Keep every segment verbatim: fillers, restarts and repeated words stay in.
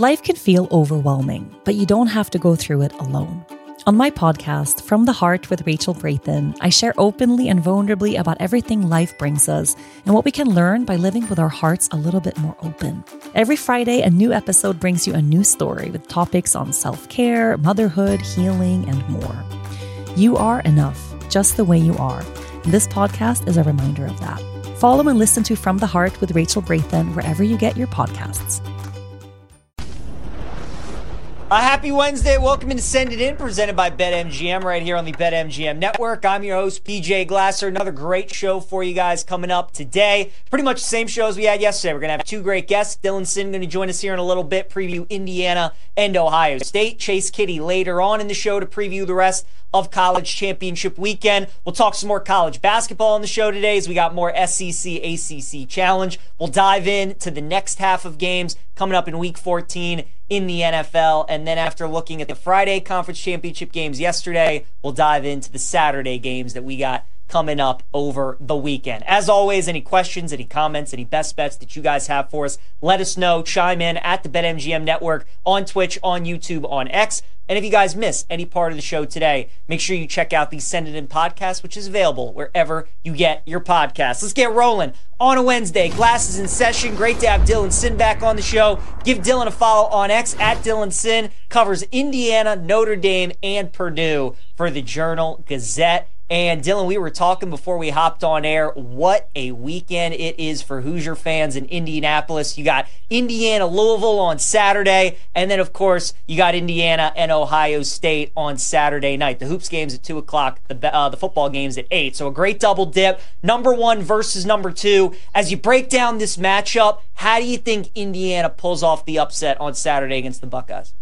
Life can feel overwhelming, but you don't have to go through it alone. On my podcast, From the Heart with Rachel Braithen, I share openly and vulnerably about everything life brings us and what we can learn by living with our hearts a little bit more open. Every Friday, a new episode brings you a new story with topics on self-care, motherhood, healing, and more. You are enough, just the way you are. And this podcast is a reminder of that. Follow and listen to From the Heart with Rachel Braithen wherever you get your podcasts. A happy Wednesday. Welcome to Send It In, presented by BetMGM right here on the BetMGM Network. I'm your host, P J Glasser. Another great show for you guys coming up today. Pretty much the same show as we had yesterday. We're going to have two great guests. Dylan Sin going to join us here in a little bit, preview Indiana and Ohio State. Chase Kitty later on in the show to preview the rest of college championship weekend. We'll talk some more college basketball on the show today as we got more S E C, A C C challenge. We'll dive in to the next half of games coming up in week fourteen in the N F L. And then after looking at the Friday conference championship games yesterday, we'll dive into the Saturday games that we got coming up over the weekend. As always, any questions, any comments, any best bets that you guys have for us, let us know. Chime in at the BetMGM Network on Twitch, on YouTube, on X. And if you guys miss any part of the show today, make sure you check out the Send It In podcast, which is available wherever you get your podcasts. Let's get rolling on a Wednesday. Glasses in session. Great to have Dylan Sin back on the show. Give Dylan a follow on X at Dylan Sin. Covers Indiana, Notre Dame, and Purdue for the Journal Gazette. And Dylan, we were talking before we hopped on air, what a weekend it is for Hoosier fans in Indianapolis. You got Indiana, Louisville on Saturday, and then, of course, you got Indiana and Ohio State on Saturday night. The hoops game's at two o'clock, the, uh, the football game's at eight. So a great double dip, number one versus number two. As you break down this matchup, how do you think Indiana pulls off the upset on Saturday against the Buckeyes?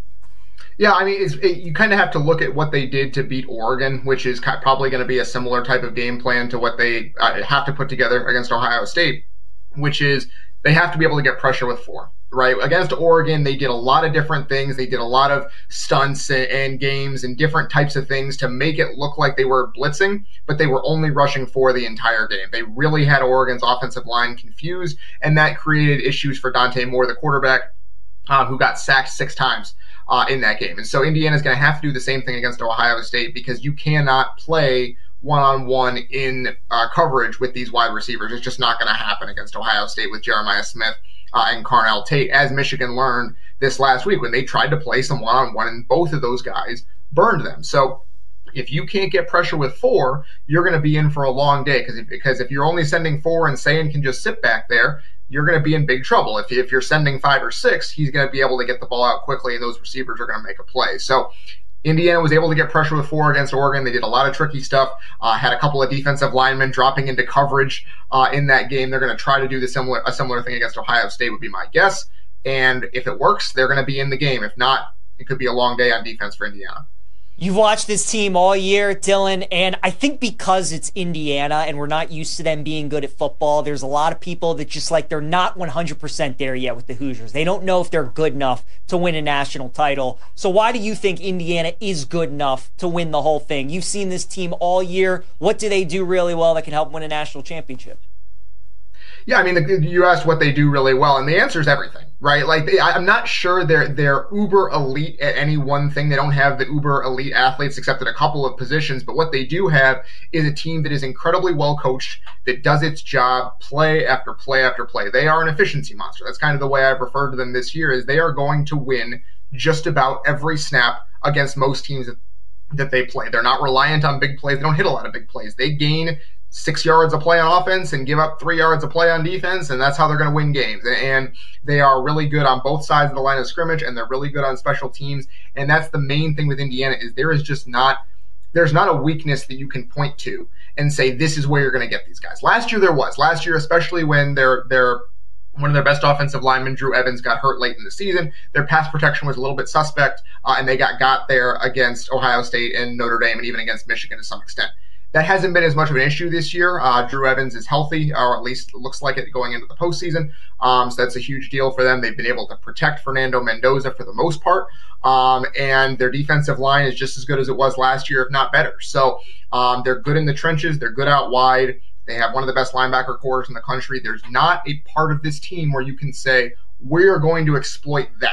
Yeah, I mean, it's, it, you kind of have to look at what they did to beat Oregon, which is probably going to be a similar type of game plan to what they uh, have to put together against Ohio State, which is they have to be able to get pressure with four, right? Against Oregon, they did a lot of different things. They did a lot of stunts and, and games and different types of things to make it look like they were blitzing, but they were only rushing for the entire game. They really had Oregon's offensive line confused, and that created issues for Dante Moore, the quarterback, uh, who got sacked six times. Uh, in that game. And so Indiana's going to have to do the same thing against Ohio State because you cannot play one-on-one in uh, coverage with these wide receivers. It's just not going to happen against Ohio State with Jeremiah Smith uh, and Carnell Tate, as Michigan learned this last week when they tried to play some one-on-one and both of those guys burned them. So if you can't get pressure with four, you're going to be in for a long day because if, because if you're only sending four and Sayin can just sit back there, you're going to be in big trouble. If, if you're sending five or six, he's going to be able to get the ball out quickly, and those receivers are going to make a play. So Indiana was able to get pressure with four against Oregon. They did a lot of tricky stuff, uh, had a couple of defensive linemen dropping into coverage uh, in that game. They're going to try to do the similar a similar thing against Ohio State would be my guess. And if it works, they're going to be in the game. If not, it could be a long day on defense for Indiana. You've watched this team all year, Dylan, and I think because it's Indiana and we're not used to them being good at football, there's a lot of people that just like they're not one hundred percent there yet with the Hoosiers. They don't know if they're good enough to win a national title. So why do you think Indiana is good enough to win the whole thing? You've seen this team all year. What do they do really well that can help win a national championship? Yeah, I mean, the, you asked what they do really well, and the answer is everything, right? Like, they, I'm not sure they're they're uber elite at any one thing. They don't have the uber elite athletes except at a couple of positions, but what they do have is a team that is incredibly well coached, that does its job play after play after play. They are an efficiency monster. That's kind of the way I've referred to them this year, is they are going to win just about every snap against most teams that, that they play. They're not reliant on big plays. They don't hit a lot of big plays. They gain six yards of play on offense and give up three yards of play on defense, and that's how they're going to win games. And they are really good on both sides of the line of scrimmage, and they're really good on special teams. And that's the main thing with Indiana, is there is just not there's not a weakness that you can point to and say this is where you're going to get these guys. Last year there was. Last year, especially when their their one of their best offensive linemen, Drew Evans, got hurt late in the season. Their pass protection was a little bit suspect, uh, and they got got there against Ohio State and Notre Dame and even against Michigan to some extent. That hasn't been as much of an issue this year. Uh, Drew Evans is healthy, or at least looks like it going into the postseason. Um, so that's a huge deal for them. They've been able to protect Fernando Mendoza for the most part. Um, and their defensive line is just as good as it was last year, if not better. So um, they're good in the trenches. They're good out wide. They have one of the best linebacker corps in the country. There's not a part of this team where you can say, we're going to exploit that.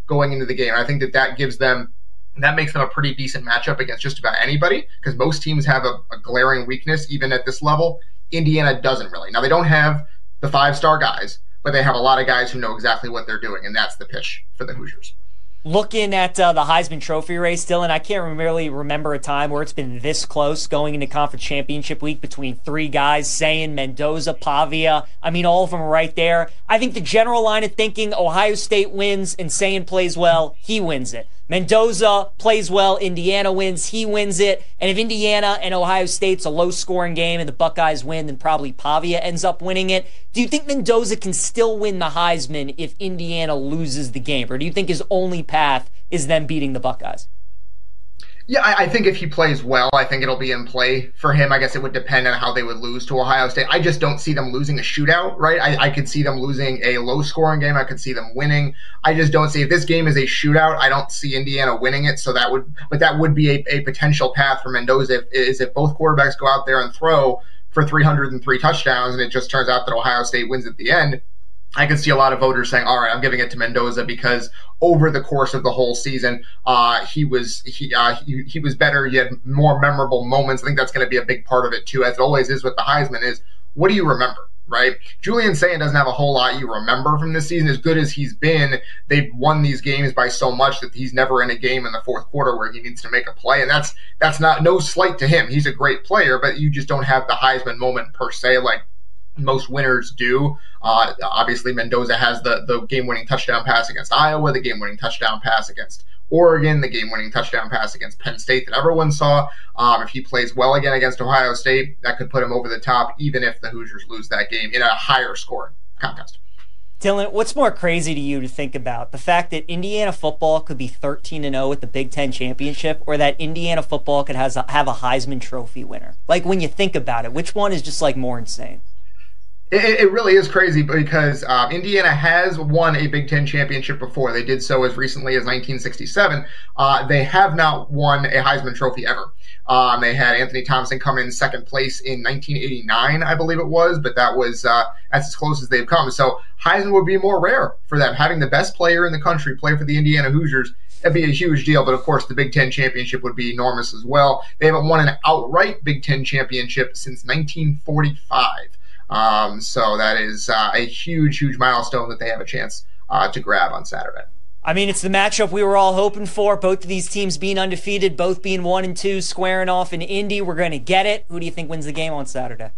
going into the game. And I think that that gives them that makes them a pretty decent matchup against just about anybody, because most teams have a, a glaring weakness, even at this level. Indiana doesn't really. Now, they don't have the five-star guys, but they have a lot of guys who know exactly what they're doing, and that's the pitch for the Hoosiers. Looking at uh, the Heisman Trophy race, Dylan, I can't really remember a time where it's been this close going into conference championship week between three guys, Sayin, Mendoza, Pavia. I mean, all of them are right there. I think the general line of thinking, Ohio State wins and Sayin plays well, he wins it. Mendoza plays well, Indiana wins, he wins it. And if Indiana and Ohio State's a low-scoring game and the Buckeyes win, then probably Pavia ends up winning it. Do you think Mendoza can still win the Heisman if Indiana loses the game? Or do you think his only path is them beating the Buckeyes? Yeah, I, I think if he plays well, I think it'll be in play for him. I guess it would depend on how they would lose to Ohio State. I just don't see them losing a shootout, right? I, I could see them losing a low-scoring game. I could see them winning. I just don't see, if this game is a shootout, I don't see Indiana winning it. So that would, but that would be a, a potential path for Mendoza, if, is if both quarterbacks go out there and throw for three hundred three touchdowns, and it just turns out that Ohio State wins at the end. I can see a lot of voters saying, all right, I'm giving it to Mendoza because over the course of the whole season, uh, he was he, uh, he he was better. He had more memorable moments. I think that's going to be a big part of it, too, as it always is with the Heisman, is what do you remember, right? Julian Sayin doesn't have a whole lot you remember from this season. As good as he's been, they've won these games by so much that he's never in a game in the fourth quarter where he needs to make a play, and that's that's not no slight to him. He's a great player, but you just don't have the Heisman moment per se like most winners do. Uh, obviously, Mendoza has the, the game-winning touchdown pass against Iowa, the game-winning touchdown pass against Oregon, the game-winning touchdown pass against Penn State that everyone saw. Um, if he plays well again against Ohio State, that could put him over the top, even if the Hoosiers lose that game in a higher scoring contest. Dylan, what's more crazy to you to think about? The fact that Indiana football could be thirteen and oh at the Big Ten Championship, or that Indiana football could has a, have a Heisman Trophy winner? Like, when you think about it, which one is just, like, more insane? It, it really is crazy because uh, Indiana has won a Big Ten championship before. They did so as recently as nineteen sixty-seven. Uh, they have not won a Heisman Trophy ever. Um, they had Anthony Thompson come in second place in nineteen eighty-nine, I believe it was, but that was uh, that's as close as they've come. So Heisman would be more rare for them. Having the best player in the country play for the Indiana Hoosiers, that'd be a huge deal. But of course, the Big Ten championship would be enormous as well. They haven't won an outright Big Ten championship since nineteen forty-five. Um, so that is uh, a huge, huge milestone that they have a chance uh, to grab on Saturday. I mean, it's the matchup we were all hoping for. Both of these teams being undefeated, both being one and two, squaring off in Indy. We're going to get it. Who do you think wins the game on Saturday?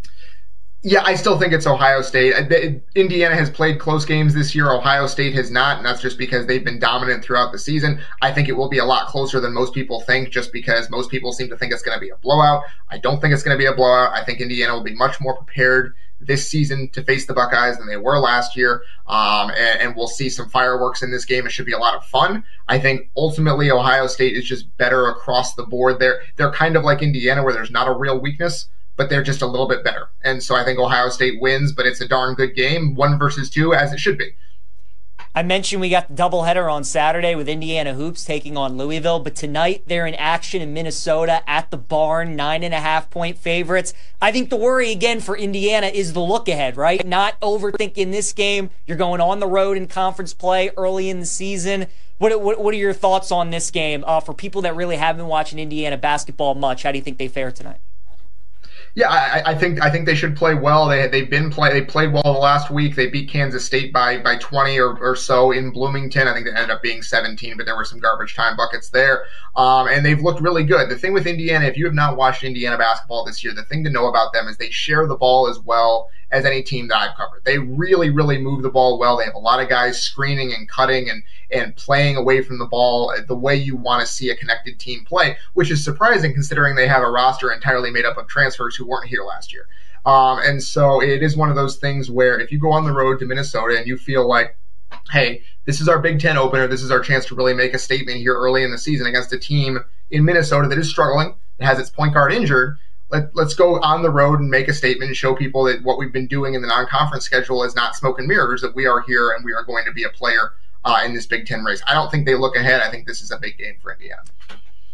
Yeah, I still think it's Ohio State. Indiana has played close games this year. Ohio State has not, and that's just because they've been dominant throughout the season. I think it will be a lot closer than most people think, just because most people seem to think it's going to be a blowout. I don't think it's going to be a blowout. I think Indiana will be much more prepared this season to face the Buckeyes than they were last year, um, and, and we'll see some fireworks in this game. It should be a lot of fun. I think ultimately Ohio State is just better across the board. They're, they're kind of like Indiana, where there's not a real weakness, but they're just a little bit better. And so I think Ohio State wins, but it's a darn good game, one versus two, as it should be. I mentioned we got the doubleheader on Saturday with Indiana Hoops taking on Louisville, but tonight they're in action in Minnesota at the Barn, nine and a half point favorites. I think the worry again for Indiana is the look ahead, right? Not overthinking this game. You're going on the road in conference play early in the season. What what, what are your thoughts on this game uh, for people that really haven't been watching Indiana basketball much? How do you think they fare tonight? Yeah, I, I think I think they should play well. They they've been play they played well the last week. They beat Kansas State by by twenty or, or so in Bloomington. I think they ended up being seventeen, but there were some garbage time buckets there. Um, and they've looked really good. The thing with Indiana, if you have not watched Indiana basketball this year, the thing to know about them is they share the ball as well as any team that I've covered. They really, really move the ball well. They have a lot of guys screening and cutting and, and playing away from the ball the way you want to see a connected team play, which is surprising considering they have a roster entirely made up of transfers who weren't here last year. Um, and so it is one of those things where if you go on the road to Minnesota and you feel like, hey, this is our Big Ten opener, this is our chance to really make a statement here early in the season against a team in Minnesota that is struggling, that has its point guard injured, Let, let's go on the road and make a statement and show people that what we've been doing in the non-conference schedule is not smoke and mirrors, that we are here and we are going to be a player uh, in this Big Ten race. I don't think they look ahead. I think this is a big game for Indiana.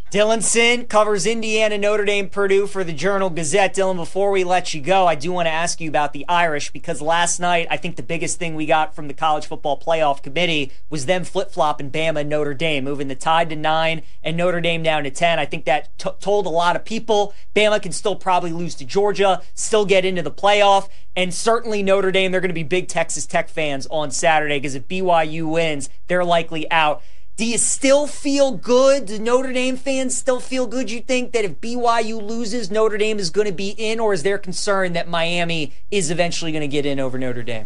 Dylan Sin covers Indiana, Notre Dame, Purdue for the Journal-Gazette. Dylan, before we let you go, I do want to ask you about the Irish, because last night I think the biggest thing we got from the College Football Playoff Committee was them flip-flopping Bama and Notre Dame, moving the Tide to nine and Notre Dame down to ten. I think that t- told a lot of people Bama can still probably lose to Georgia, still get into the playoff, and certainly Notre Dame, they're going to be big Texas Tech fans on Saturday, because if B Y U wins, they're likely out. Do you still feel good? Do Notre Dame fans still feel good? You think that if B Y U loses, Notre Dame is going to be in, or is there concern that Miami is eventually going to get in over Notre Dame?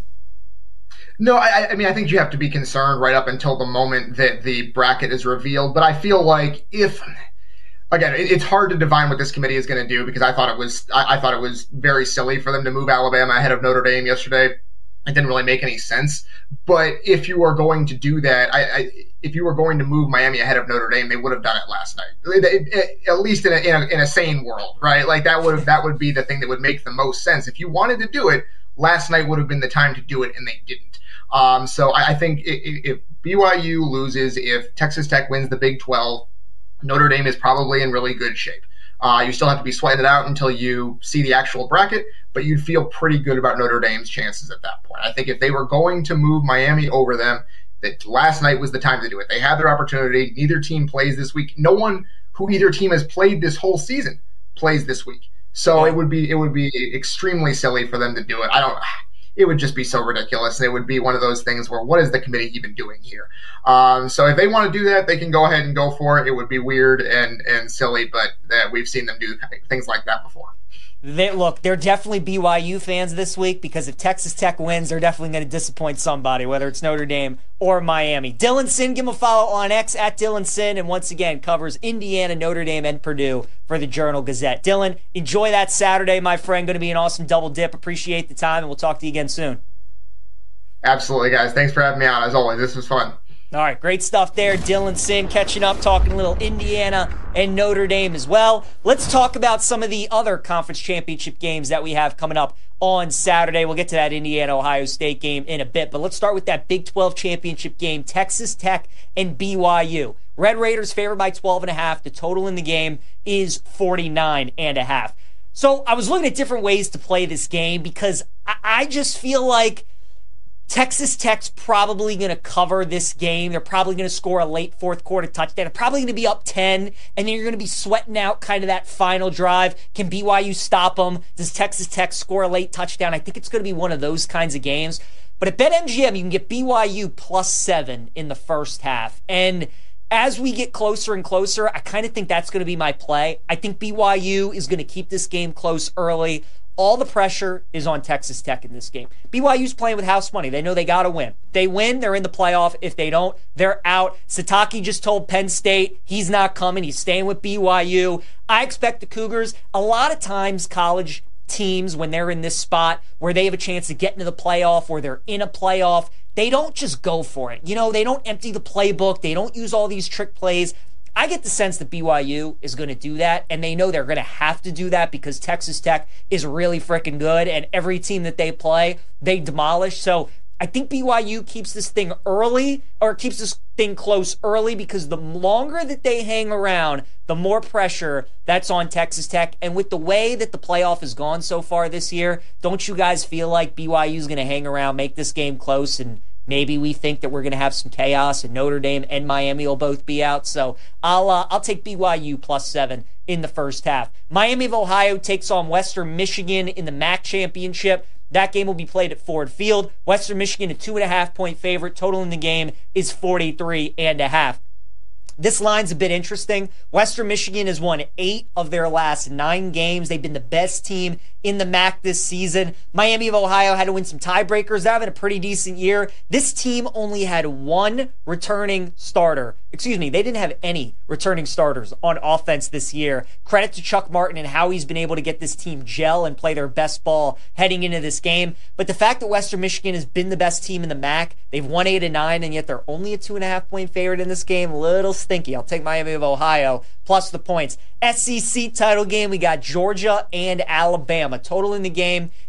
No, I, I mean, I think you have to be concerned right up until the moment that the bracket is revealed. But I feel like if, again, it, it's hard to divine what this committee is going to do, because I thought it was, I, I thought it was very silly for them to move Alabama ahead of Notre Dame yesterday. It didn't really make any sense. But if you are going to do that, I, I if you were going to move Miami ahead of Notre Dame, they would have done it last night. It, it, it, at least in a, in a in a sane world, right? Like that would have, that would be the thing that would make the most sense. If you wanted to do it, last night would have been the time to do it, and they didn't. Um, so I, I think if, if B Y U loses, if Texas Tech wins the Big twelve, Notre Dame is probably in really good shape. Uh, you still have to be sweating it out until you see the actual bracket, but you'd feel pretty good about Notre Dame's chances at that point. I think if they were going to move Miami over them, that last night was the time to do it. They had their opportunity. Neither team plays this week. No one who either team has played this whole season plays this week. So it would be it would be extremely silly for them to do it. I don't. It would just be so ridiculous, and it would be one of those things where, what is the committee even doing here? Um, so if they want to do that, they can go ahead and go for it. It would be weird and and silly, but that we've seen them do things like that before. They, look, they're definitely B Y U fans this week, because if Texas Tech wins, they're definitely going to disappoint somebody, whether it's Notre Dame or Miami. Dylan Sin, give him a follow on X at Dylan Sin, and once again covers Indiana, Notre Dame, and Purdue for the Journal-Gazette. Dylan, enjoy that Saturday, my friend. Going to be an awesome double dip. Appreciate the time, and we'll talk to you again soon. Absolutely, guys. Thanks for having me on. As always, this was fun. All right, great stuff there. Dylan Sin catching up, talking a little Indiana and Notre Dame as well. Let's talk about some of the other conference championship games that we have coming up on Saturday. We'll get to that Indiana-Ohio State game in a bit, but let's start with that Big twelve championship game, Texas Tech and B Y U. Red Raiders favored by twelve and a half. The total in the game is forty-nine and a half. So I was looking at different ways to play this game, because I, I just feel like Texas Tech's probably going to cover this game. They're probably going to score a late fourth quarter touchdown. They're probably going to be up ten, and then you're going to be sweating out kind of that final drive. Can B Y U stop them? Does Texas Tech score a late touchdown? I think it's going to be one of those kinds of games. But at BetMGM, you can get B Y U plus seven in the first half. And as we get closer and closer, I kind of think that's going to be my play. I think B Y U is going to keep this game close early. All the pressure is on Texas Tech in this game. B Y U's playing with house money. They know they got to win. If they win, they're in the playoff. If they don't, they're out. Sataki just told Penn State he's not coming. He's staying with B Y U. I expect the Cougars, a lot of times college teams, when they're in this spot where they have a chance to get into the playoff, or they're in a playoff, they don't just go for it. You know, they don't empty the playbook. They don't use all these trick plays. I get the sense that B Y U is going to do that, and they know they're going to have to do that, because Texas Tech is really freaking good, and every team that they play, they demolish. So I think B Y U keeps this thing early, or keeps this thing close early, because the longer that they hang around, the more pressure that's on Texas Tech. And with the way that the playoff has gone so far this year, don't you guys feel like B Y U is going to hang around, make this game close, and maybe we think that we're going to have some chaos and Notre Dame and Miami will both be out? So I'll uh, I'll take B Y U plus seven in the first half. Miami of Ohio takes on Western Michigan in the M A C championship. That game will be played at Ford Field. Western Michigan, a two and a half point favorite. Total in the game is forty-three and a half. This line's a bit interesting. Western Michigan has won eight of their last nine games. They've been the best team in the M A C this season. Miami of Ohio had to win some tiebreakers. They're having a pretty decent year. This team only had one returning starter. Excuse me, they didn't have any returning starters on offense this year. Credit to Chuck Martin and how he's been able to get this team gel and play their best ball heading into this game. But the fact that Western Michigan has been the best team in the M A C, they've won eight and nine, and yet they're only a two and a half point favorite in this game. A little stinky. I'll take Miami of Ohio plus the points. S E C title game, we got Georgia and Alabama. Total in the game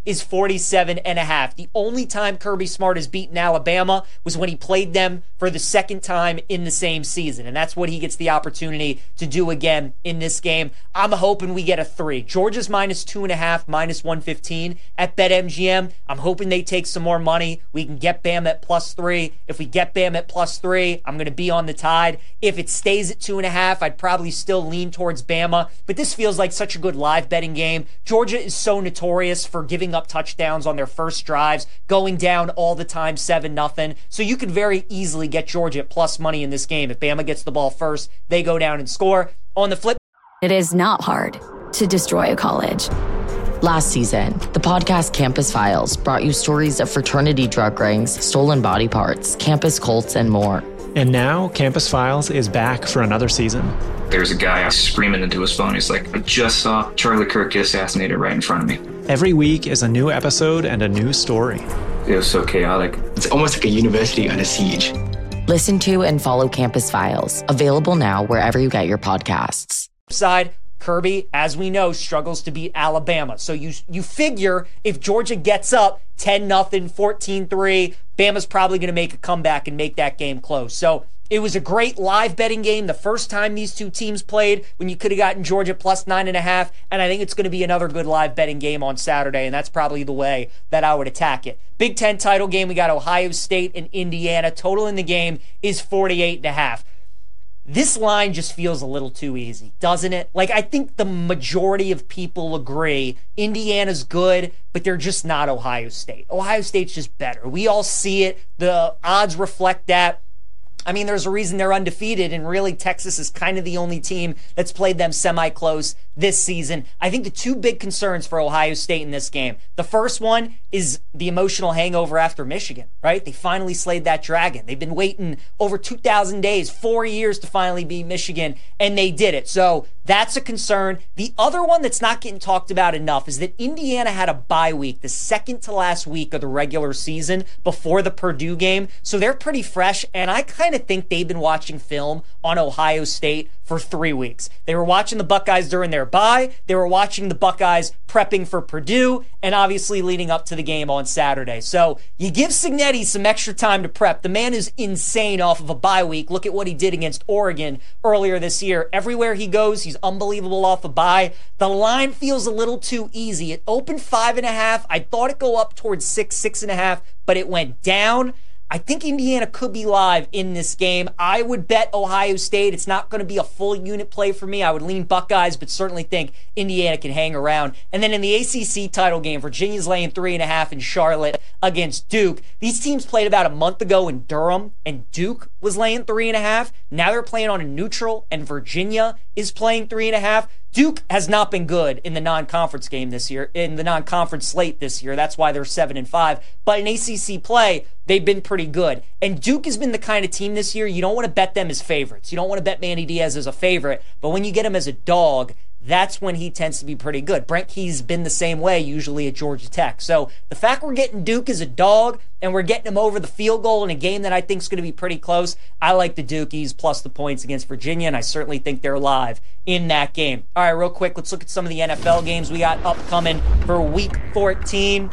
is forty-seven and a half. The only time Kirby Smart has beaten Alabama was when he played them for the second time in the same season, and that's what he gets the opportunity to do again in this game. I'm hoping we get a three. Georgia's minus two and a half, minus one fifteen at BetMGM. I'm hoping they take some more money. We can get Bama at plus three. If we get Bama at plus three, I'm going to be on the Tide. If it stays at two and a half, I'd probably still lean towards Bama, but this feels like such a good live betting game. Georgia is so notorious for giving up touchdowns on their first drives, going down all the time seven nothing. So you could very easily get Georgia at plus money in this game. If Bama gets the ball first, they go down and score. On the flip, it is not hard to destroy a college. Last season, the podcast Campus Files brought you stories of fraternity drug rings, stolen body parts, campus cults, and more. And now, Campus Files is back for another season. There's a guy screaming into his phone. He's like, I just saw Charlie Kirk get assassinated right in front of me. Every week is a new episode and a new story. It was so chaotic. It's almost like a university under siege. Listen to and follow Campus Files, available now wherever you get your podcasts. Side, Kirby, as we know, struggles to beat Alabama. So you you figure if Georgia gets up ten nothing, fourteen three, Bama's probably going to make a comeback and make that game close. So it was a great live betting game the first time these two teams played when you could have gotten Georgia plus nine and a half. And I think it's going to be another good live betting game on Saturday. And that's probably the way that I would attack it. Big Ten title game. We got Ohio State and Indiana. Total in the game is forty-eight and a half. This line just feels a little too easy, doesn't it? Like, I think the majority of people agree Indiana's good, but they're just not Ohio State. Ohio State's just better. We all see it. The odds reflect that. I mean, there's a reason they're undefeated, and really Texas is kind of the only team that's played them semi-close this season. I think the two big concerns for Ohio State in this game, the first one is the emotional hangover after Michigan, right? They finally slayed that dragon. They've been waiting over two thousand days, four years to finally beat Michigan, and they did it. So that's a concern. The other one that's not getting talked about enough is that Indiana had a bye week, the second to last week of the regular season before the Purdue game. So they're pretty fresh, and I kind of think they've been watching film on Ohio State for three weeks. They were watching the Buckeyes during their bye. They were watching the Buckeyes prepping for Purdue, and obviously leading up to the game on Saturday. So you give Cignetti some extra time to prep. The man is insane off of a bye week. Look at what he did against Oregon earlier this year. Everywhere he goes, he's unbelievable off a bye. The line feels a little too easy. It opened five and a half. I thought it'd go up towards six, six and a half, but it went down. I think Indiana could be live in this game. I would bet Ohio State. It's not going to be a full unit play for me. I would lean Buckeyes, but certainly think Indiana can hang around. And then in the A C C title game, Virginia's laying three and a half in Charlotte against Duke. These teams played about a month ago in Durham, and Duke was laying three and a half. Now they're playing on a neutral, and Virginia is playing three and a half. Duke has not been good in the non-conference game this year, in the non-conference slate this year. That's why they're seven and five. But in A C C play, they've been pretty good. And Duke has been the kind of team this year, you don't want to bet them as favorites. You don't want to bet Manny Diaz as a favorite. But when you get him as a dog, that's when he tends to be pretty good. Brent Key's been the same way usually at Georgia Tech. So the fact we're getting Duke as a dog and we're getting him over the field goal in a game that I think is going to be pretty close, I like the Dukies plus the points against Virginia, and I certainly think they're live in that game. All right, real quick, let's look at some of the N F L games we got upcoming for Week fourteen.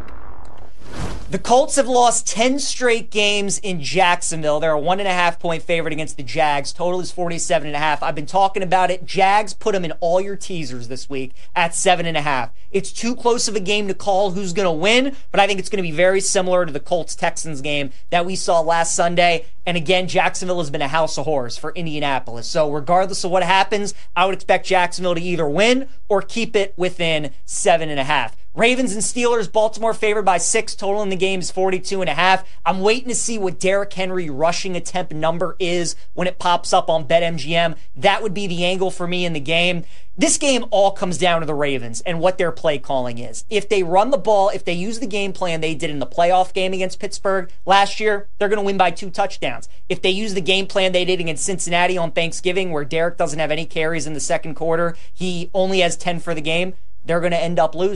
The Colts have lost ten straight games in Jacksonville. They're a one and a half point favorite against the Jags. Total is forty-seven and a half. I've been talking about it. Jags put them in all your teasers this week at seven and a half. It's too close of a game to call who's going to win, but I think it's going to be very similar to the Colts-Texans game that we saw last Sunday. And again, Jacksonville has been a house of horrors for Indianapolis. So regardless of what happens, I would expect Jacksonville to either win or keep it within seven and a half. Ravens and Steelers, Baltimore favored by six. Total in the game is forty-two and a half. I'm waiting to see what Derrick Henry rushing attempt number is when it pops up on BetMGM. That would be the angle for me in the game. This game all comes down to the Ravens and what their play calling is. If they run the ball, if they use the game plan they did in the playoff game against Pittsburgh last year, they're going to win by two touchdowns. If they use the game plan they did against Cincinnati on Thanksgiving, where Derrick doesn't have any carries in the second quarter, he only has ten for the game, they're going to end up losing.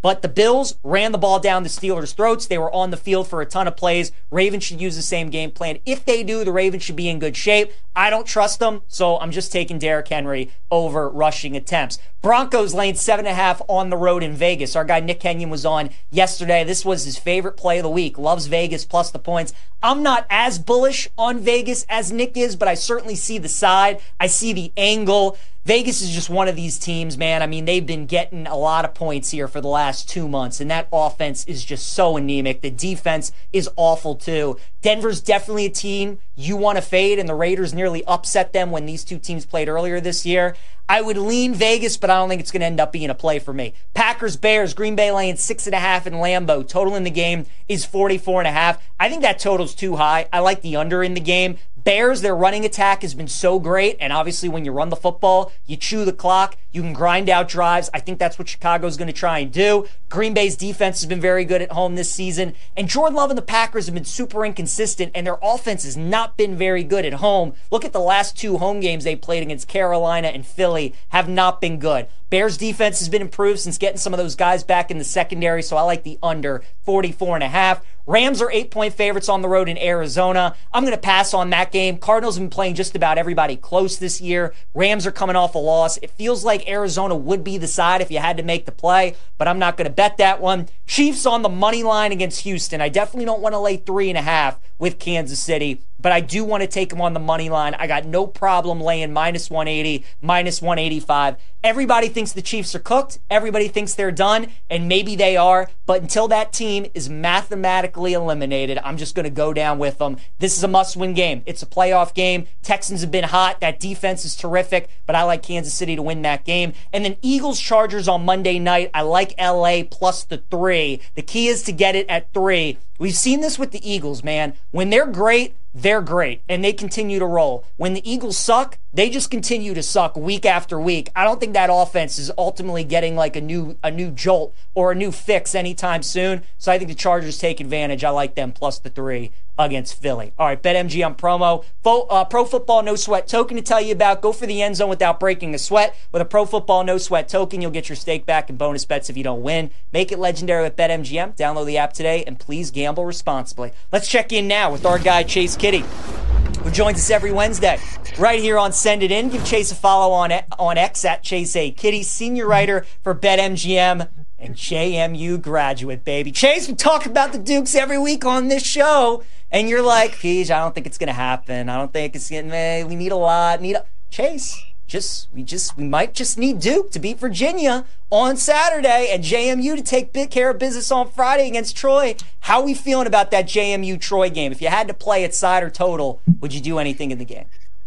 But the Bills ran the ball down the Steelers' throats. They were on the field for a ton of plays. Ravens should use the same game plan. If they do, the Ravens should be in good shape. I don't trust them, so I'm just taking Derrick Henry over rushing attempts. Broncos laying seven and a half on the road in Vegas. Our guy Nick Kenyon was on yesterday. This was his favorite play of the week. Loves Vegas plus the points. I'm not as bullish on Vegas as Nick is, but I certainly see the side. I see the angle. Vegas is just one of these teams, man. I mean, they've been getting a lot of points here for the last two months, and that offense is just so anemic. The defense is awful, too. Denver's definitely a team you want to fade, and the Raiders nearly upset them when these two teams played earlier this year. I would lean Vegas, but I don't think it's going to end up being a play for me. Packers, Bears, Green Bay laying six and a half in Lambeau. Total in the game is forty-four and a half. I think that total's too high. I like the under in the game. Bears, their running attack has been so great, and obviously when you run the football, you chew the clock, you can grind out drives. I think that's what Chicago's going to try and do. Green Bay's defense has been very good at home this season, and Jordan Love and the Packers have been super inconsistent, and their offense has not been very good at home. Look at the last two home games they played against Carolina and Philly, have not been good. Bears defense has been improved since getting some of those guys back in the secondary, so I like the under forty-four and a half. Rams are eight-point favorites on the road in Arizona. I'm going to pass on that game. Cardinals have been playing just about everybody close this year. Rams are coming off a loss. It feels like Arizona would be the side if you had to make the play, but I'm not going to bet that one. Chiefs on the money line against Houston. I definitely don't want to lay three and a half with Kansas City, but I do want to take them on the money line. I got no problem laying minus one eighty, minus one eighty-five. Everybody thinks the Chiefs are cooked. Everybody thinks they're done, and maybe they are, but until that team is mathematically eliminated, I'm just going to go down with them. This is a must-win game. It's a playoff game. Texans have been hot. That defense is terrific, but I like Kansas City to win that game. And then Eagles-Chargers on Monday night. I like L A plus the three. The key is to get it at three. We've seen this with the Eagles, man. When they're great, they're great, and they continue to roll. When the Eagles suck, they just continue to suck week after week. I don't think that offense is ultimately getting like a new a new jolt or a new fix anytime soon, so I think the Chargers take advantage. I like them plus the three against Philly. All right, BetMGM promo. Fo- uh, Pro Football No Sweat token to tell you about. Go for the end zone without breaking a sweat. With a Pro Football No Sweat token, you'll get your stake back and bonus bets if you don't win. Make it legendary with BetMGM. Download the app today, and please gamble responsibly. Let's check in now with our guy, Chase Kitty, who joins us every Wednesday right here on Send It In. Give Chase a follow on on X at Chase A. Kitty, senior writer for BetMGM and J M U graduate, baby. Chase, we talk about the Dukes every week on this show, and you're like, Peach, I don't think it's going to happen. I don't think it's going to, we need a lot. Need a, Chase, just we just we might just need Duke to beat Virginia on Saturday and J M U to take big care of business on Friday against Troy. How are we feeling about that J M U Troy game? If you had to play it side or total, would you do anything in the game?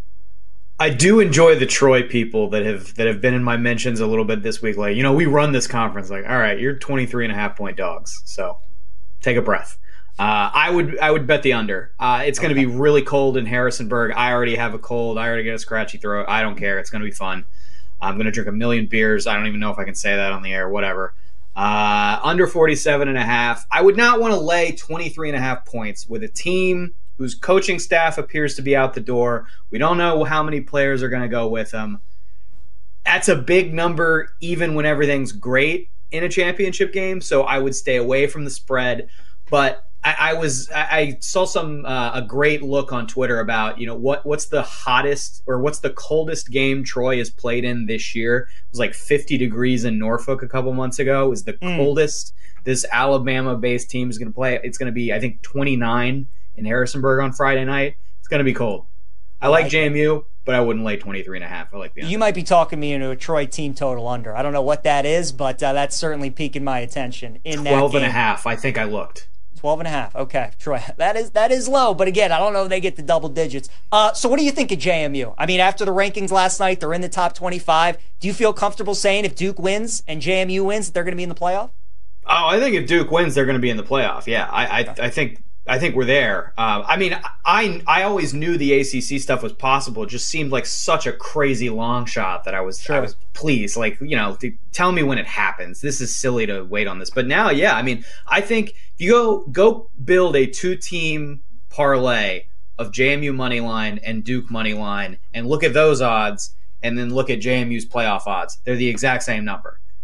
I do enjoy the Troy people that have that have been in my mentions a little bit this week. Like, you know, we run this conference like, all right, you're twenty-three and a half point dogs, so take a breath. Uh, I would I would bet the under. Uh, it's going to be really cold in Harrisonburg. I already have a cold. I already get a scratchy throat. I don't care. It's going to be fun. I'm going to drink a million beers. I don't even know if I can say that on the air. Whatever. Uh, under forty-seven and a half. I would not want to lay twenty-three and a half points with a team whose coaching staff appears to be out the door. We don't know how many players are going to go with them. That's a big number even when everything's great in a championship game, so I would stay away from the spread. But I, I was I, I saw some uh, a great look on Twitter about, you know, what what's the hottest or what's the coldest game Troy has played in this year. It was like fifty degrees in Norfolk a couple months ago. It was the mm. coldest this Alabama-based team is going to play. It's going to be, I think, twenty-nine in Harrisonburg on Friday night. It's going to be cold. I like J M U, but I wouldn't lay twenty-three and a half. I like the under. You might be talking me into a Troy team total under. I don't know what that is, but uh, that's certainly piquing my attention in that twelve game. and a half. I think I looked. twelve and a half. Okay, Troy. That is that is low, but again, I don't know if they get to double digits. Uh, so what do you think of J M U? I mean, after the rankings last night, they're in the top twenty-five. Do you feel comfortable saying if Duke wins and J M U wins, that they're going to be in the playoff? Oh, I think if Duke wins, they're going to be in the playoff. Yeah, I, I, I think I think we're there. Um, I mean, I I always knew the A C C stuff was possible. It just seemed like such a crazy long shot that I was sure. I was pleased. Like, you know, tell me when it happens. This is silly to wait on this. But now, yeah, I mean, I think if you go go build a two-team parlay of J M U money line and Duke money line and look at those odds and then look at J M U's playoff odds. They're the exact same number.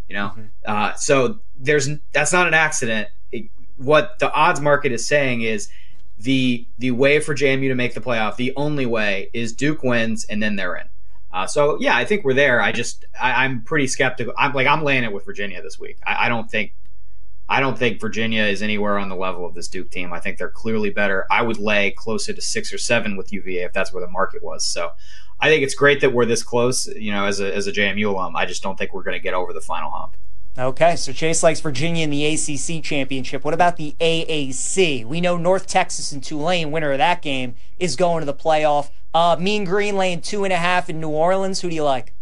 You know, mm-hmm. uh, so there's that's not an accident. It, what the odds market is saying is the the way for J M U to make the playoff, the only way, is Duke wins and then they're in. Uh, so yeah, I think we're there. I just I, I'm pretty skeptical. I'm like I'm laying it with Virginia this week. I, I don't think I don't think Virginia is anywhere on the level of this Duke team. I think they're clearly better. I would lay closer to six or seven with U V A if that's where the market was. So I think it's great that we're this close. You know, as a as a J M U alum, I just don't think we're going to get over the final hump. Okay, so Chase likes Virginia in the A C C championship. What about the A A C? We know North Texas and Tulane, winner of that game, is going to the playoff. Uh, Mean Green laying two and a half in New Orleans. Who do you like?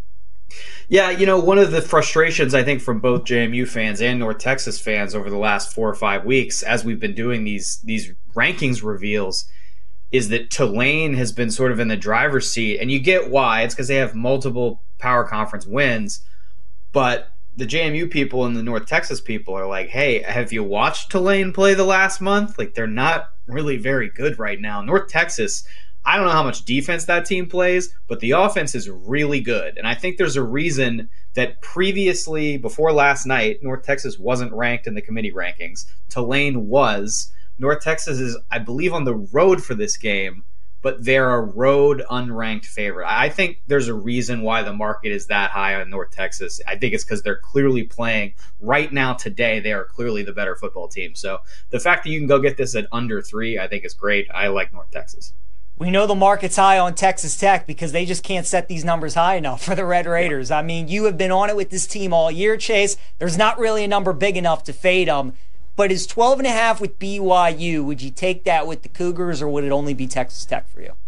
Yeah, you know, one of the frustrations I think from both J M U fans and North Texas fans over the last four or five weeks, as we've been doing these these rankings reveals, is that Tulane has been sort of in the driver's seat, and you get why. It's because they have multiple power conference wins, but the J M U people and the North Texas people are like, hey, have you watched Tulane play the last month? Like, they're not really very good right now. North Texas, I don't know how much defense that team plays, but the offense is really good. And I think there's a reason that previously, before last night, North Texas wasn't ranked in the committee rankings. Tulane was. North Texas is, I believe, on the road for this game, but they're a road unranked favorite. I think there's a reason why the market is that high on North Texas. I think it's because they're clearly playing right now today. They are clearly the better football team. So the fact that you can go get this at under three, I think is great. I like North Texas. We know the market's high on Texas Tech because they just can't set these numbers high enough for the Red Raiders. I mean, you have been on it with this team all year, Chase. There's not really a number big enough to fade them. But is twelve and a half with B Y U, would you take that with the Cougars, or would it only be Texas Tech for you?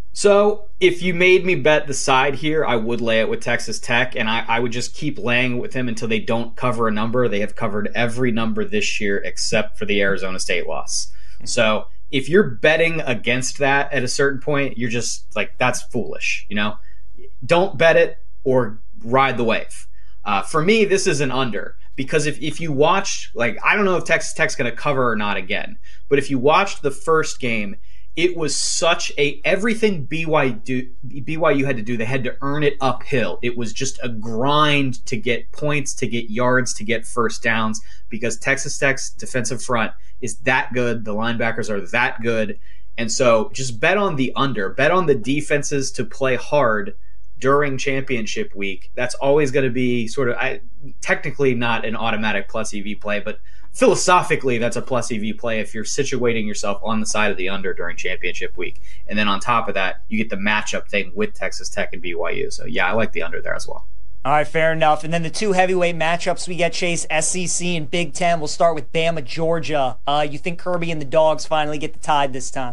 So if you made me bet the side here, I would lay it with Texas Tech, and I, I would just keep laying it with them until they don't cover a number. They have covered every number this year except for the Arizona State loss. Mm-hmm. So if you're betting against that at a certain point, you're just like, that's foolish. You know, don't bet it or ride the wave. Uh, for me, this is an under. Because if, if you watch, like, I don't know if Texas Tech's going to cover or not again, but if you watched the first game, it was such a, everything B Y U, do, B Y U had to do, they had to earn it uphill. It was just a grind to get points, to get yards, to get first downs, because Texas Tech's defensive front is that good. The linebackers are that good. And so just bet on the under. Bet on the defenses to play hard during championship week. That's always going to be sort of, I, technically not an automatic plus E V play, but philosophically that's a plus E V play if you're situating yourself on the side of the under during championship week. And then on top of that, you get the matchup thing with Texas Tech and B Y U. So yeah, I like the under there as well. All right, fair enough. And then the two heavyweight matchups we get, Chase, S E C and Big Ten. We'll start with Bama, Georgia. Uh, you think Kirby and the Dogs finally get the tide this time?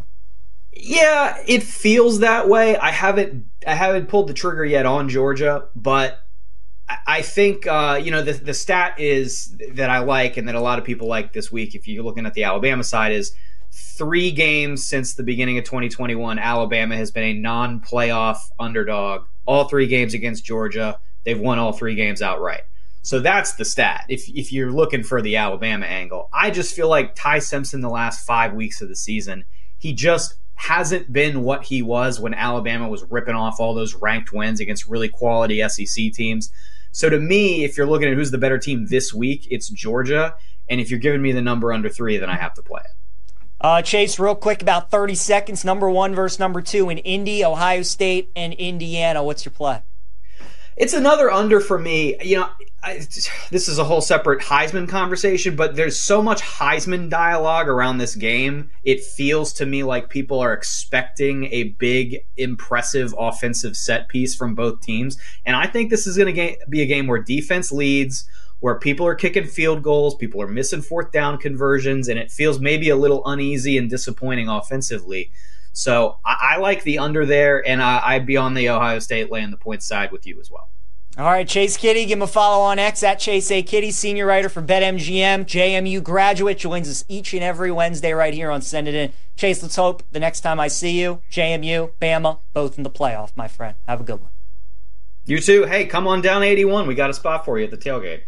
Yeah, it feels that way. I haven't I haven't pulled the trigger yet on Georgia, but I think uh, you know the the stat is that I like and that a lot of people like this week, if you're looking at the Alabama side, is three games since the beginning of twenty twenty-one, Alabama has been a non-playoff underdog. All three games against Georgia, they've won all three games outright. So that's the stat, if if you're looking for the Alabama angle. I just feel like Ty Simpson the last five weeks of the season, he just hasn't been what he was when Alabama was ripping off all those ranked wins against really quality S E C teams. So to me, if you're looking at who's the better team this week, it's Georgia. And if you're giving me the number under three, then I have to play it. Uh, Chase, real quick, about thirty seconds. Number one versus number two in Indy, Ohio State, and Indiana. What's your play? It's another under for me. You know, I, this is a whole separate Heisman conversation, but there's so much Heisman dialogue around this game. It feels to me like people are expecting a big, impressive offensive set piece from both teams. And I think this is going to be a game where defense leads, where people are kicking field goals, people are missing fourth down conversions, and it feels maybe a little uneasy and disappointing offensively. So I, I like the under there, and I, I'd be on the Ohio State laying the point side with you as well. All right, Chase Kitty, give him a follow on X at Chase A. Kitty, senior writer for BetMGM, J M U graduate, joins us each and every Wednesday right here on Send It In. Chase, let's hope the next time I see you, J M U, Bama, both in the playoff, my friend. Have a good one. You too. Hey, come on down eighty-one. We got a spot for you at the tailgate.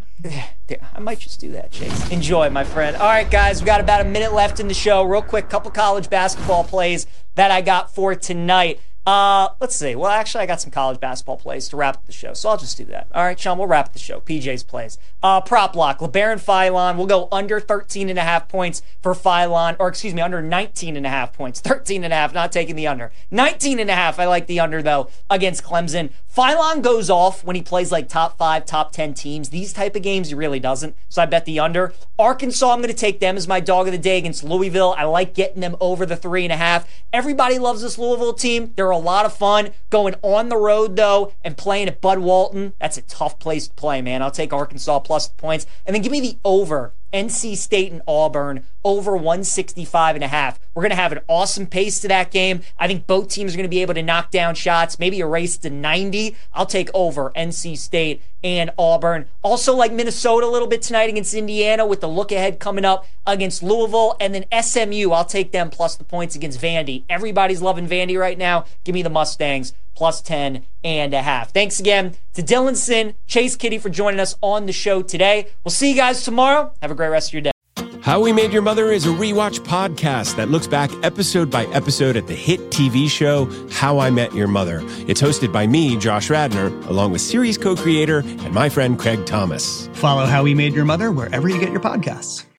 I might just do that, Chase. Enjoy, my friend. All right, guys, we got about a minute left in the show. Real quick, couple college basketball plays that I got for tonight. Uh, let's see. Well, actually, I got some college basketball plays to wrap up the show, so I'll just do that. All right, Sean, we'll wrap up the show. P J's plays. Uh, prop lock, LeBaron Philon. We'll go under thirteen and a half points for Philon, or excuse me, under nineteen and a half points. thirteen and a half, not taking the under. nineteen and a half, I like the under, though, against Clemson. Philon goes off when he plays like top five, top ten teams. These type of games, he really doesn't, so I bet the under. Arkansas, I'm going to take them as my dog of the day against Louisville. I like getting them over the three and a half. Everybody loves this Louisville team. They're a lot of fun. Going on the road, though, and playing at Bud Walton, that's a tough place to play, man. I'll take Arkansas plus the points. And then give me the over. N C State and Auburn, over one sixty-five and a half. We're going to have an awesome pace to that game. I think both teams are going to be able to knock down shots, maybe a race to ninety. I'll take over N C State and Auburn. Also like Minnesota a little bit tonight against Indiana with the look ahead coming up against Louisville. And then S M U, I'll take them plus the points against Vandy. Everybody's loving Vandy right now. Give me the Mustangs plus ten and a half. Thanks again to Dylan Sin, Chase Kitty for joining us on the show today. We'll see you guys tomorrow. Have a great rest of your day. How We Made Your Mother is a rewatch podcast that looks back episode by episode at the hit T V show How I Met Your Mother. It's hosted by me, Josh Radnor, along with series co-creator and my friend Craig Thomas. Follow How We Made Your Mother wherever you get your podcasts.